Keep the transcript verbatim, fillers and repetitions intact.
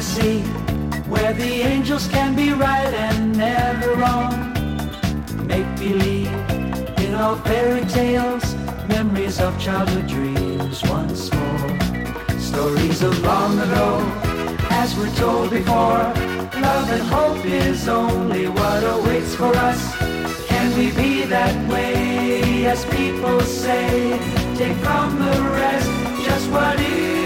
fantasy where the angels can be right and never wrong. Make believe in all fairy tales, memories of childhood dreams once more. Stories of long ago, as we're told before. Love and hope is only what awaits for us. Can we be that way, as people say? Take from the rest just what is.